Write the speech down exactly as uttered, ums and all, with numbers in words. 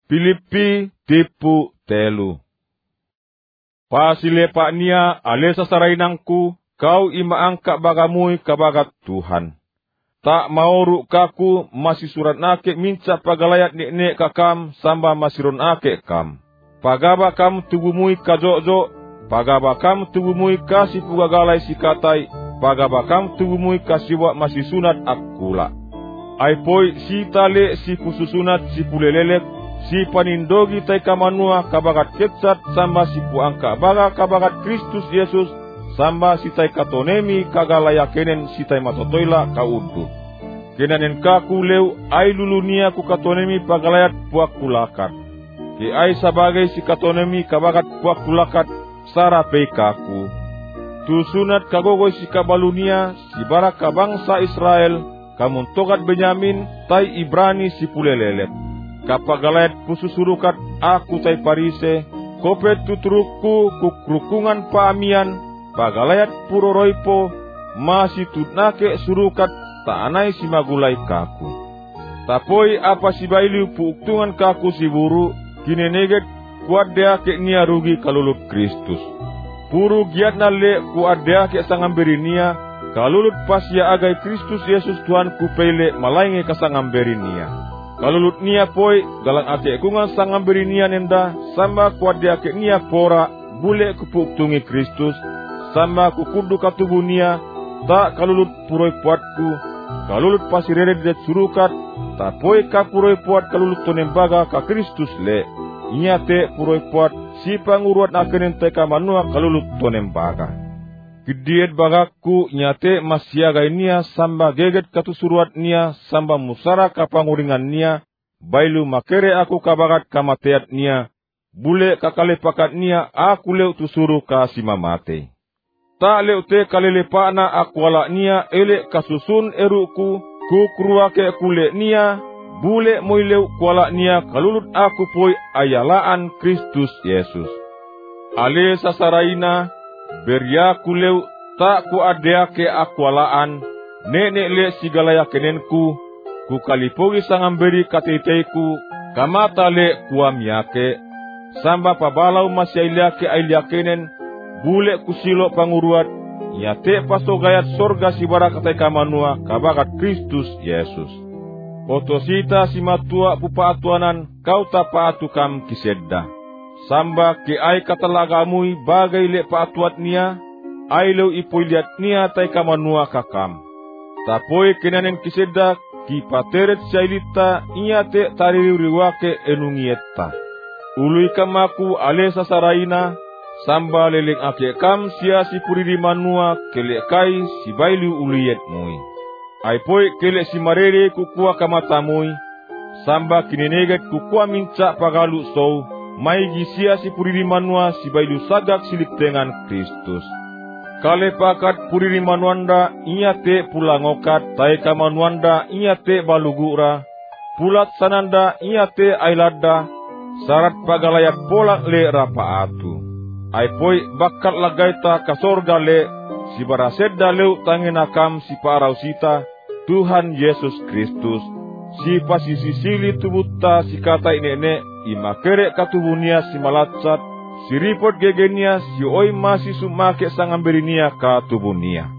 Filipi tipu telu. Pasilepak nia ale sasarainangku, kau ima angka bagamui kabagat Tuhan. Tak mau ruk kaku masih surat nake minca pagalayat nek-nek kakam samba masiron ake kam. Pagaba kam tubumui kajok-jok, pagaba kam tubumui kasih pugagalai sikatai, pagaba kam tubumui kasih wak masih sunat akula. Aipoi si tale si pususunat si pulelelek, si panindogi tai kamanua kabagat ketsat samba si puangka baga kabagat Kristus Yesus samba si tai katonemi kagalaya kenen si tai matotoila kaudu. Kenanen kaku leu ai lulunia ku katonemi pagalayat puak kulakat. Ki ai sebagai si katonemi kabagat puak kulakat sarape kaku. Tusunat kagogoi si kabalunia si baraka bangsa Israel kamun togat Benyamin tai Ibrani si pulelelet. Kapagalayat pususurukat aku tai parise, kopet tuturukku kukrukungan paamian, pagalayat puroroipo, masih tutnake surukat taanai si magulai kaku. Tapoi apa si bailiu puuktungan kaku si buru, kineneget kuat deake nia rugi kalulut Kristus. Puru giat nale kuat deake sangamberi nia, kalulut pas ya agai Kristus Yesus Tuhan kupele malainge kasangamberi nia. Kalulut nia poi galang ake kungan sangamberi nia nenda samba kuat deake nia pora bule kupuktungi Kristus samba kukudu katubu nia tak kalulut puroi puatku kalulut pasirere det surukat tak poi ka puroi puat kalulut tonembaga ka Kristus le nia te puroi puat si panguruat akenen te kamanua kalulut tonembaga. Kidiet bagaku nyate masyagai nia samba geget katusuruat nia samba musara kapanguringan nia bailu makere aku kabagat kamateat nia bule kakale pakat nia aku leu tusuru kasima mate. Tak leu te kalelepana aku ala nia elek kasusun eruku kukruake kule nia bule moileu kuala nia kalulut aku poi ayalaan Kristus Yesus. Ale sasaraina beria kuleu tak ku adeake akwalaan nenek le sigalaya kenenku ku kalipogi sangamberi kateiteiku kamata le kuamiake samba pabalau masyailiake ailiakenen bule kusilo panguruat yate pasogayat sorga si barakatai kamanua kabagat Kristus Yesus. Otosita si matua pupa atuanan kau tapa atukam kisedda. Samba ke ai katalagamui bagai le paatuat nia, ai leu ipoiliat nia tai kamanua kakam. Tapoi kenanen kisedak ki pateret sailita ia te taririwake enungietta. Ului kamaku ale sasaraina, samba leleng ake kam sia si puriri manua kelekai si bailu uliyet mui. Ai poi kele si marere kukua kamatamui, samba kineneget kukua minca pagalu sou, mai gisia si puriri manua si bailu sagak silik dengan Kristus. Kale pakat puriri manuanda iya te pulangokat tai kamanuanda iya te balugura. Pulat sananda iya te ailada sarat pagalayat bolak le rapaatu. Ai poi bakat lagaita kasorga le si barasedda leu tangenakam si parausita Tuhan Yesus Kristus. Si pasisisili tubuta si kata inene imakere katubunia si malatsat si ripot gegenia si oi masih sumake sangamberinia katubunia.